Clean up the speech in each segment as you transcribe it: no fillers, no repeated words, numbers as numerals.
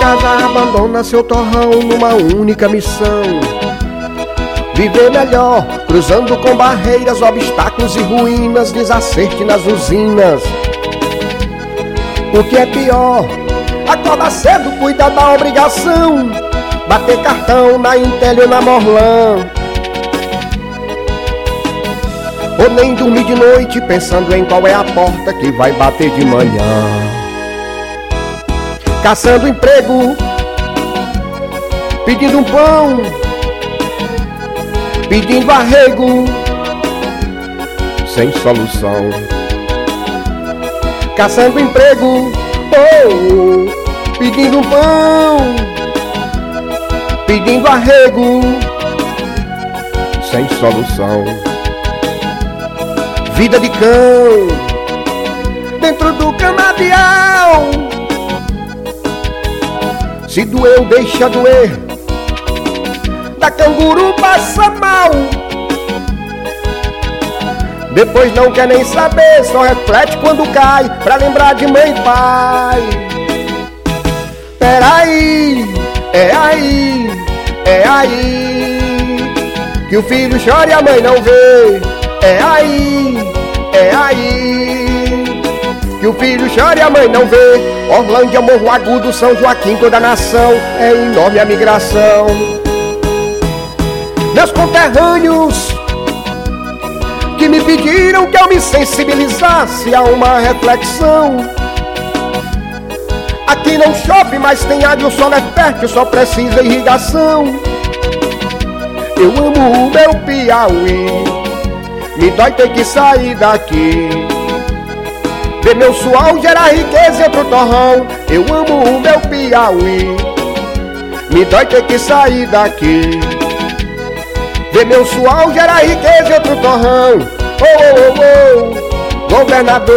casa, abandona seu torrão numa única missão: viver melhor, cruzando com barreiras, obstáculos e ruínas, desacerte nas usinas. O que é pior, acorda cedo, cuida da obrigação, bater cartão na Intel ou na Morlan, ou nem dormir de noite pensando em qual é a porta que vai bater de manhã. Caçando emprego, pedindo um pão, pedindo arrego, sem solução. Caçando emprego, oh, pedindo um pão, pedindo arrego, sem solução. Vida de cão, dentro do canavial. Se doeu, deixa doer, da canguru passa mal. Depois não quer nem saber, só reflete quando cai, pra lembrar de mãe e pai. Peraí, é aí, que o filho chora e a mãe não vê. É aí, que o filho chora e a mãe não vê. Orlândia, Morro Agudo, São Joaquim, toda a nação, é enorme a migração. Meus conterrâneos que me pediram que eu me sensibilizasse a uma reflexão. Aqui não chove, mas tem água, o solo é fértil, só precisa irrigação. Eu amo o meu Piauí, me dói ter que sair daqui. Ver meu suor gerar riqueza entre o torrão. Eu amo o meu Piauí, me dói ter que sair daqui. Ver meu suor gerar riqueza entre o torrão. Governador,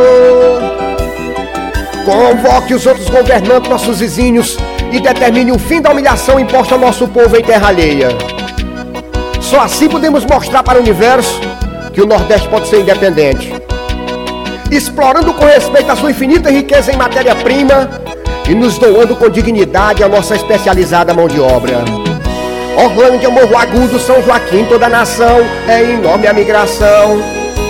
convoque os outros governantes, nossos vizinhos, e determine o fim da humilhação imposta ao nosso povo em terra alheia. Só assim podemos mostrar para o universo que o Nordeste pode ser independente, explorando com respeito a sua infinita riqueza em matéria-prima e nos doando com dignidade a nossa especializada mão de obra. Orlândia, Morro Agudo, São Joaquim, toda a nação, é enorme a migração.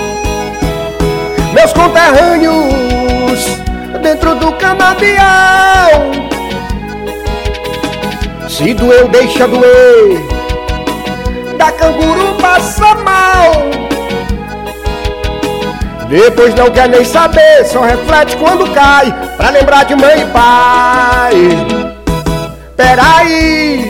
Meus conterrâneos, dentro do canavial. Se doeu, deixa doer, da canguru passa mal. Depois não quer nem saber, só reflete quando cai, pra lembrar de mãe e pai. Peraí,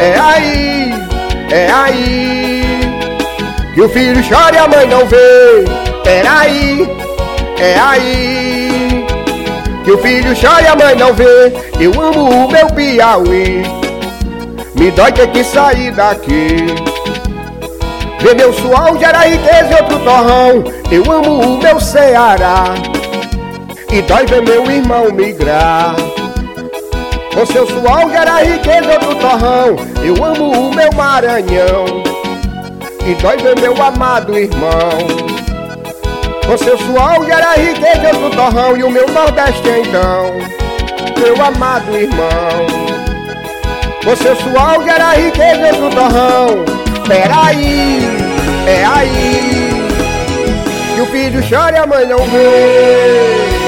é aí, que o filho chora e a mãe não vê. Peraí, é aí, que o filho chora e a mãe não vê. Eu amo o meu Piauí, me dói ter que sair daqui. Ver meu suor gera riqueza e outro torrão. Eu amo o meu Ceará, e dói ver meu irmão migrar. Com seu suor gera riqueza e outro torrão. Eu amo o meu Maranhão, e dói ver meu amado irmão. Com seu suor gera riqueza e outro torrão. E o meu Nordeste então, meu amado irmão. Com seu suor gera riqueza e outro torrão. Peraí, é aí, que o filho chora e a mãe não vê.